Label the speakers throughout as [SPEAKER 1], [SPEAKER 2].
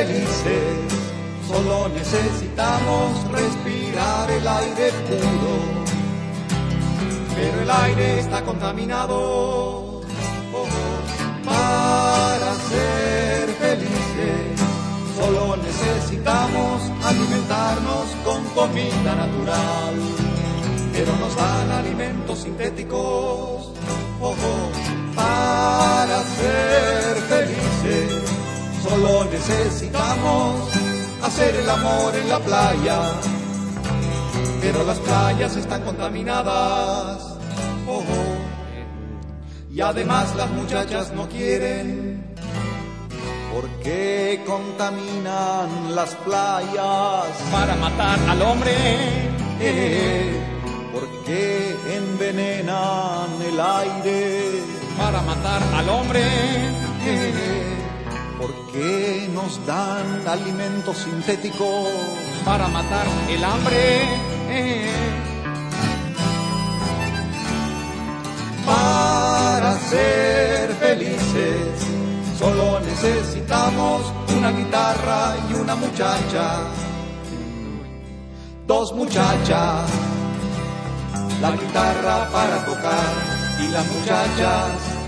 [SPEAKER 1] felices, solo necesitamos respirar el aire puro, pero el aire está contaminado. Para ser felices, solo necesitamos alimentarnos con comida natural, pero nos dan alimentos sintéticos. Para ser felices, solo necesitamos hacer el amor en la playa, pero las playas están contaminadas. Y además las muchachas no quieren. ¿Por qué contaminan las playas?
[SPEAKER 2] Para matar al hombre.
[SPEAKER 1] ¿Por qué envenenan el aire?
[SPEAKER 2] Para matar al hombre.
[SPEAKER 1] ¿Por qué nos dan alimentos sintéticos?
[SPEAKER 2] Para matar el hambre.
[SPEAKER 1] Para ser felices, solo necesitamos una guitarra y una muchacha. Dos muchachas, la guitarra para tocar y las muchachas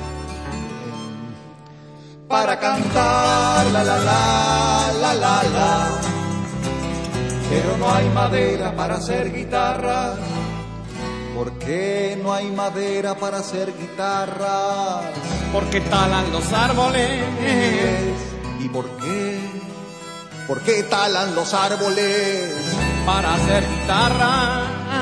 [SPEAKER 1] para cantar, la la la la la la. Pero no hay madera para hacer guitarras. ¿Por qué no hay madera para hacer guitarras?
[SPEAKER 2] Porque talan los árboles.
[SPEAKER 1] ¿Y por qué? ¿Por qué talan los árboles?
[SPEAKER 2] Para hacer guitarras.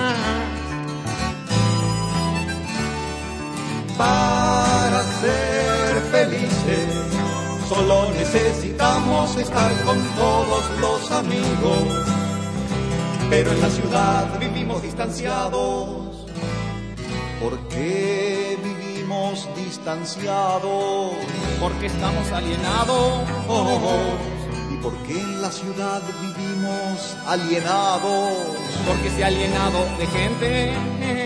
[SPEAKER 1] Para ser felices, solo necesitamos estar con todos los amigos. Pero en la ciudad vivimos distanciados. ¿Por qué vivimos distanciados?
[SPEAKER 2] Porque estamos alienados.
[SPEAKER 1] ¿Y por qué en la ciudad vivimos alienados?
[SPEAKER 2] Porque se ha alienado de gente.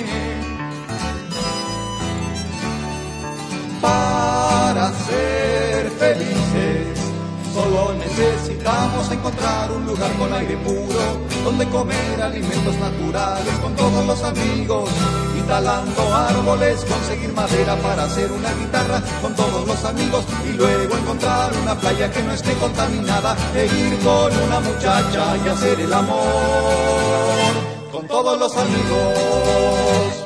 [SPEAKER 1] Para ser felices, solo necesitamos encontrar un lugar con aire puro, donde comer alimentos naturales con todos los amigos, y talando árboles conseguir madera para hacer una guitarra con todos los amigos, y luego encontrar una playa que no esté contaminada, e ir con una muchacha y hacer el amor con todos los amigos.